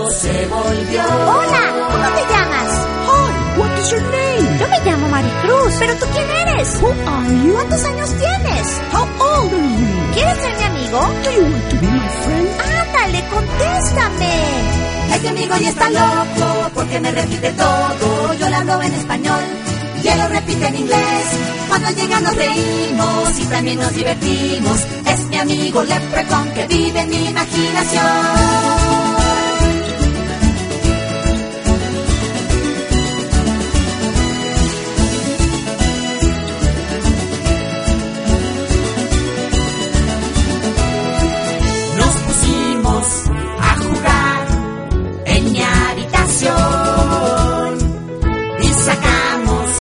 loco se volvió. Hola, ¿cómo te llamas? Hi, what is your name? Yo me llamo Maricruz. ¿Pero tú quién eres? Who are you? ¿Cuántos años tienes? How old are you? ¿Quieres ser mi amigo? Do you want to be my friend? Ándale, contéstame. Este amigo ya está loco porque me repite todo. Yo le hablo en español y él lo repite en inglés. Cuando llega nos reímos y también nos divertimos. Es mi amigo Leprechaun que vive en mi imaginación.